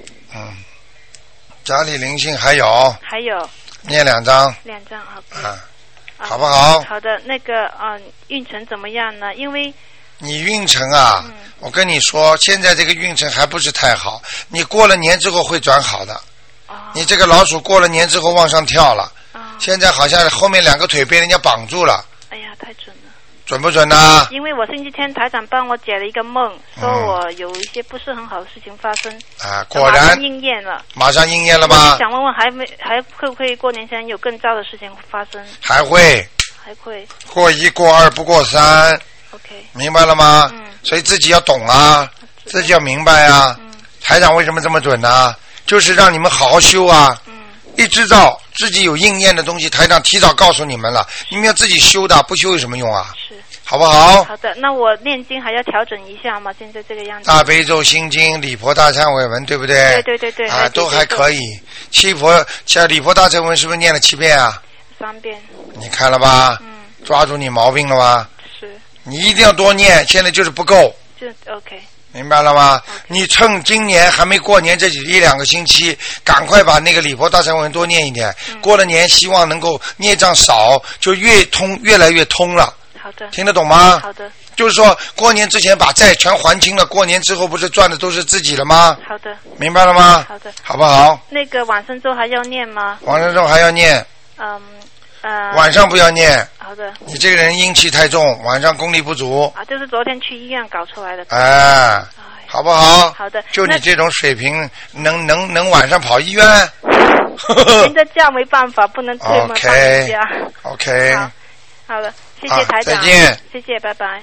家里灵性还有。 还有。 念2张。 2张，好。 好不好？ 好的，那个运程怎么样呢？因为你运程啊，我跟你说，现在这个运程还不是太好。你过了年之后会转好的。你这个老鼠过了年之后往上跳了。现在好像后面2个腿被人家绑住了。 哎呀，太准了。 准不准呢？ 因为我星期天台长帮我解了一个梦，说我有一些不是很好的事情发生。 果然马上应验了。 马上应验了吗？ 想问问还会不会过年前有更糟的事情发生？ 还会。过1过2不过3。 OK。 明白了吗？所以自己要懂啊，自己要明白啊。台长为什么这么准呢？就是让你们好好修啊。一知道自己有应验的东西，台长提早告诉你们了，你们要自己修的，不修有什么用啊？ 是， 好不好？ 好的，那我念经还要调整一下吗？现在这个样子。 大悲咒、心经、礼佛大忏悔文，对不对？ 对。 都还可以。礼佛大忏悔文是不是念了7遍啊 ？3遍。 你看了吧？抓住你毛病了吧？ 是。 你一定要多念，现在就是不够。 就 OK。 明白了吗？你趁今年还没过年这1-2个星期，赶快把那个礼佛大忏悔文多念一点。过了年，希望能够孽障少，就越来越通了。 好的。 听得懂吗？ 好的。 就是说过年之前把债全还清了，过年之后不是赚的都是自己了吗？ 好的。 明白了吗？ 好的。 好不好？ 那个往生咒还要念吗？ 往生咒还要念。晚上不要念。 好的。 你这个人阴气太重，晚上功力不足。 啊，就是昨天去医院搞出来的。 哎，好不好？ 好的。 就你这种水平，能晚上跑医院？ 现在假没办法，不能退嘛，放假。 OK。 好了，谢谢台长。 再见。 谢谢，拜拜。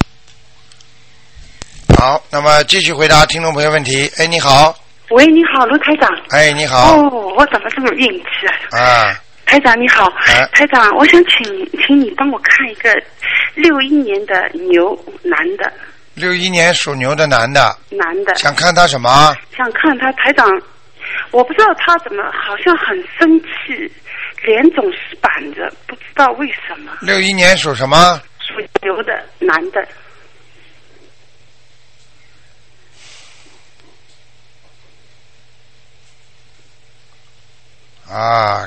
好，那么继续回答听众朋友问题。哎，你好。 喂，你好，卢台长。 哎，你好。 哦，我怎么这么运气啊？ 啊。 台长你好，台长，我想请你帮我看一个61年的牛男的。 61年属牛的男的。 男的。 想看他什么？ 想看他台长，我不知道他怎么好像很生气，脸总是板着，不知道为什么。 61年属什么？ 属牛的男的。 啊，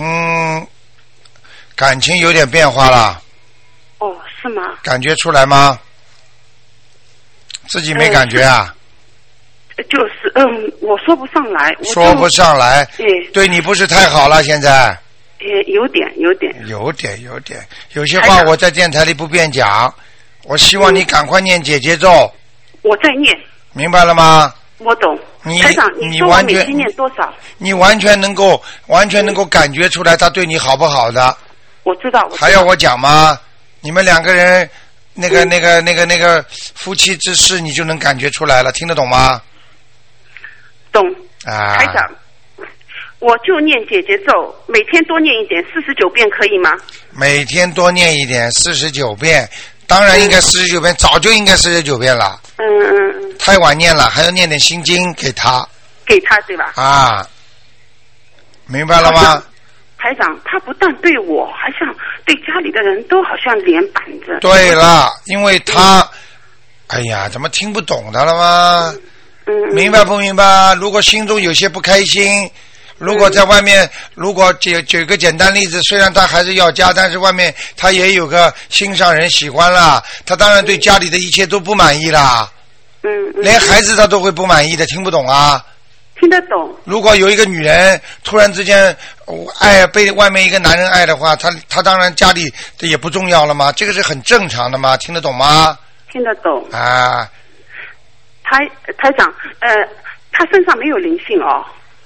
感情有点变化了。 哦，是吗？ 感觉出来吗？自己没感觉啊？ 就是我说不上来。 说不上来。对你不是太好了，现在。 有点。有些话我在电台里不便讲，我希望你赶快念姐姐咒。 我在念。 明白了吗？ 我懂。 台长，你说我每天念多少？ 你完全能够感觉出来他对你好不好的。 我知道。 还要我讲吗？你们两个人那个夫妻之事，你就能感觉出来了，听得懂吗？ 懂。 啊。 台长，我就念姐姐咒，每天多念一点，49遍可以吗？ 每天多念一点，49遍。当然应该49遍，早就应该49遍了。太晚念了，还要念点心经给他。 给他对吧？ 啊，明白了吗？ 台长，他不但对我，还像对家里的人都好像脸板着。 对了，因为他，哎呀，怎么听不懂的了吗？明白不明白？如果心中有些不开心。如果在外面，如果举个简单例子，虽然他还是要家，但是外面他也有个心上人喜欢了，他当然对家里的一切都不满意啦。连孩子他都会不满意的，听不懂啊？ 听得懂。 如果有一个女人突然之间被外面一个男人爱的话，他当然家里也不重要了吗？这个是很正常的嘛，听得懂吗？ 听得懂。 啊。 台长，他身上没有灵性哦。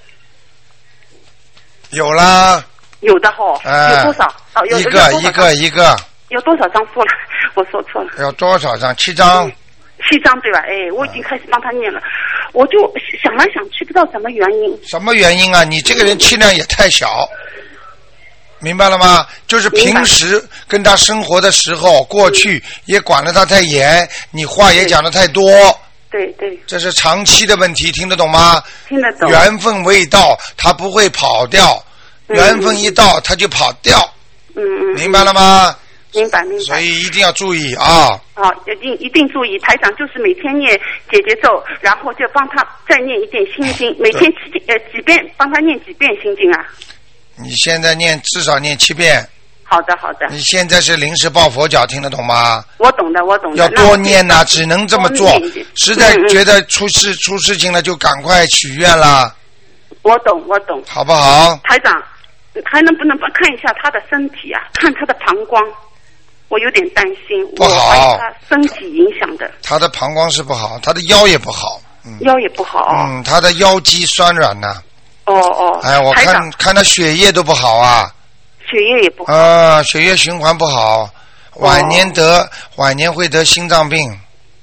有啦。 有的哦。有多少？有一个。 有多少张说了？我说错了。 有多少张？7张。 7张对吧？我已经开始帮他念了，我就想来想去，不知道什么原因。 什么原因啊？你这个人气量也太小，明白了吗？就是平时跟他生活的时候，过去也管得他太严，你话也讲得太多。 对。 这是长期的问题，听得懂吗？ 听得懂。 缘分未到，他不会跑掉；缘分一到，他就跑掉。明白了吗？ 明白。 所以一定要注意啊！ 一定注意。台长就是每天念姐姐咒，然后就帮他再念一点心经，每天几遍，帮他念几遍心经啊？ 你现在至少念7遍。 好的。你现在是临时抱佛脚，听得懂吗？ 我懂的。 要多念呐，只能这么做。实在觉得出事情了，就赶快许愿啦。 我懂。 好不好？ 台长，还能不能看一下他的身体啊？看他的膀胱。我有点担心， 不好， 我怀疑他身体影响的。 他的膀胱是不好，他的腰也不好。 腰也不好。 他的腰肌酸软呐。 哎， 我看他血液都不好啊。 血液也不好。 血液循环不好，晚年会得心脏病。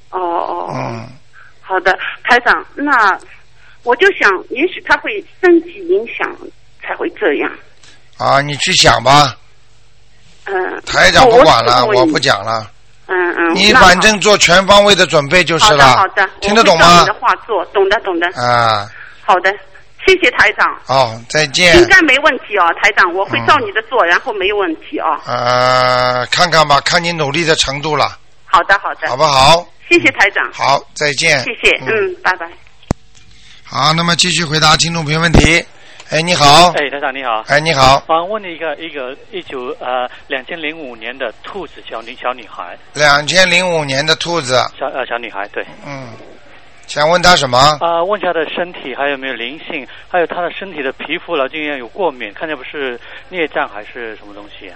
好的，台长，那我就想，也许他会身体影响才会这样。 你去想吧。台长不管了，我不讲了。你反正做全方位的准备就是了。 好的。 听得懂吗？ 你的话做，懂的。好的，谢谢台长。 再见。 应该没问题台长，我会照你的做，然后没有问题看看吧，看你努力的程度了。 好的。 好不好？ 谢谢台长。 好，再见。 谢谢，拜拜。 好，那么继续回答听众朋友问题。 哎，你好。 哎，台长你好。 哎，你好。 问你一个2005年的兔子小女孩。 2005年的兔子。 小女孩，对。 想问她什么？ 问她的身体还有没有灵性，还有她的身体的皮肤老经验有过敏，看见不是孽障还是什么东西啊？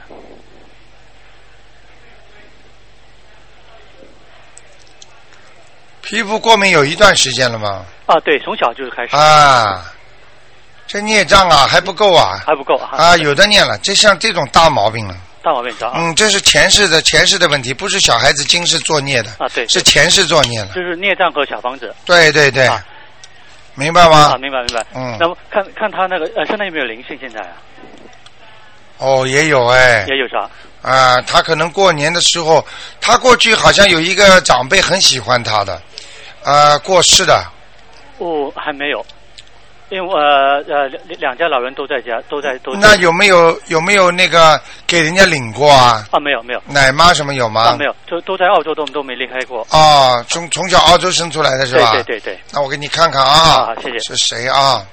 皮肤过敏有一段时间了吗？ 对，从小就开始。 这孽障啊还不够啊。 还不够啊。 有的念了，这像这种大毛病了。 大毛病是吧？ 这是前世的问题，不是小孩子今世作孽的。 对。 是前世作孽了。 就是孽障和小房子。 对对对。明白吗？ 明白。那么看他那个身上有没有灵性现在啊？ 也有哎。 也有啥？ 他可能过年的时候，他过去好像有一个长辈很喜欢他的，过世的。 还没有，因为两家老人都在家，都在。 那有没有那个给人家领过啊？ 没有。 奶妈什么有吗？ 没有，都在澳洲都没离开过。 从小澳洲生出来的是吧？ 对。 那我给你看看啊。 谢谢。 是谁啊？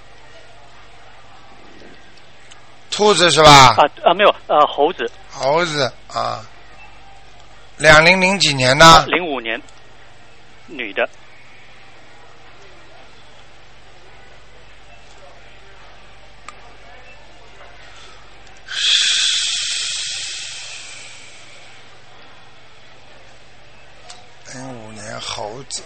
兔子是吧？ 没有，猴子。 猴子啊，2000几年呢 ？05年，女的。 05年猴子，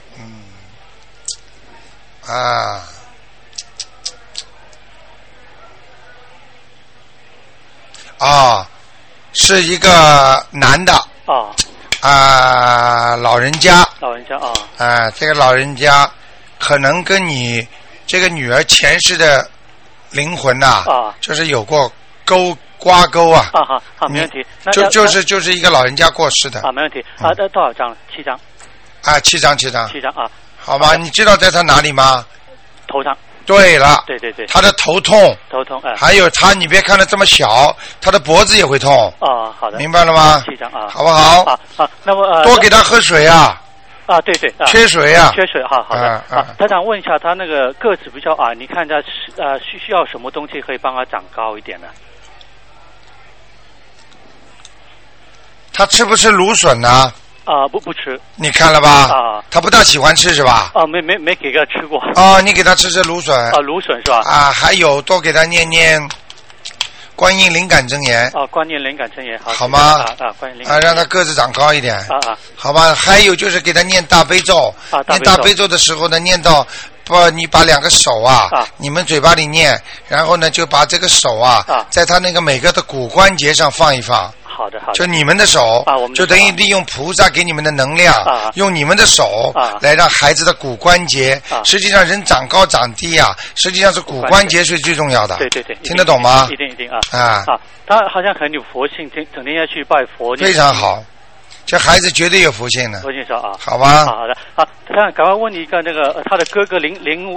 是一个男的。老人家。这个老人家可能跟你这个女儿前世的灵魂就是有过挂钩啊。 没问题。 就是一个老人家过世的。 没问题。多少张？7张。 7张。 7张啊。 好吧，你知道在他哪里吗？ 头上。 对了。 对。 他的头痛。还有你别看他这么小，他的脖子也会痛。 好的。 明白了吗 ？7张啊。 好不好？ 那么多给他喝水啊。 对。 缺水啊。 缺水，好的。他想问一下，他那个个子比较矮，你看他需要什么东西可以帮他长高一点呢？ 他吃不吃芦笋呢？ 不吃。 你看了吧？他不大喜欢吃是吧？ 没给他吃过。 你给他吃芦笋。 芦笋是吧？ 还有多给他念观音灵感真言。 观音灵感真言好吗？ 观音灵感。 让他个子长高一点。好吧，还有就是给他念大悲咒。念大悲咒的时候呢，念到你把2个手你们嘴巴里念，然后呢就把这个手在他那个每个的骨关节上放一放。 好的。 就你们的手就等于利用菩萨给你们的能量，用你们的手来让孩子的骨关节。实际上人长高长低实际上是骨关节是最重要的。 对。 听得懂吗？ 一定他好像很有佛性，整天要去拜佛。 非常好，这孩子绝对有福性的。 佛性说好吧。 好的。赶快问你一个他的哥哥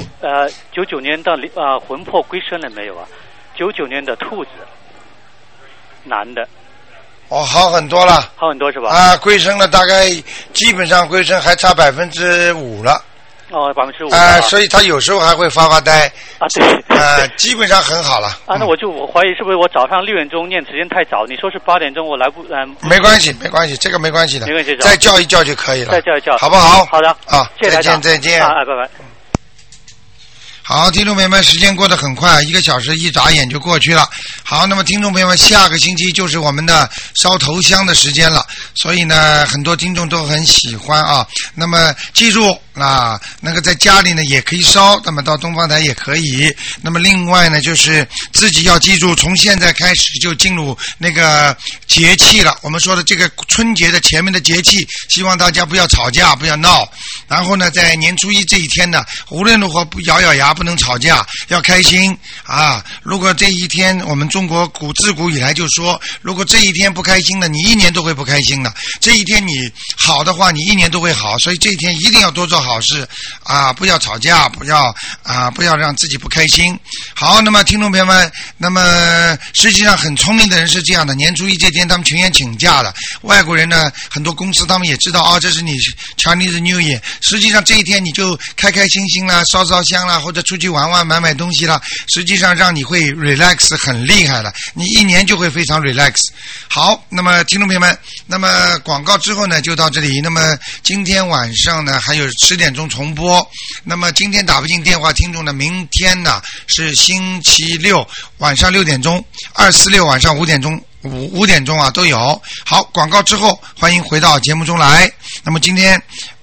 99年到魂魄归身了没有？99年的兔子，男的。 好很多了。 好很多是吧？ 归身了，大概基本上归身还差5%了。 5%。 所以他有时候还会发呆。 对。 基本上很好了。 那我怀疑是不是我早上6点钟念时间太早？你说是8点钟我来不？ 没关系，这个没关系的。 没关系。 再叫一叫就可以了。 再叫一叫， 好不好？ 好的。谢谢再见。 拜拜。 好，听众朋友们，时间过得很快，1个小时一眨眼就过去了。好，那么听众朋友们，下个星期就是我们的烧头香的时间了，所以呢，很多听众都很喜欢那么记住那个在家里呢也可以烧，那么到东方台也可以。那么另外呢，就是自己要记住，从现在开始就进入那个节气了。我们说的这个春节的前面的节气，希望大家不要吵架，不要闹。然后呢，在年初一这一天呢，无论如何不咬牙，不能吵架，要开心如果这一天，我们中国自古以来就说，如果这一天不开心的，你一年都会不开心的。这一天你好的话，你一年都会好，所以这一天一定要多做好好事啊，不要吵架，不要让自己不开心。好，那么听众朋友们，那么实际上很聪明的人是这样的，年初一这天他们全员请假了。外国人呢，很多公司他们也知道这是你 Chinese New Year， 实际上这一天你就开开心心啦，烧烧香啦，或者出去玩玩买东西啦，实际上让你会 relax 很厉害的，你一年就会非常 relax。 好，那么听众朋友们，那么广告之后呢就到这里。那么今天晚上呢还有10点钟重播，那么今天打不进电话听众呢，明天呢是星期六晚上6点钟，246晚上5点钟5点钟都有。好，广告之后欢迎回到节目中来。那么今天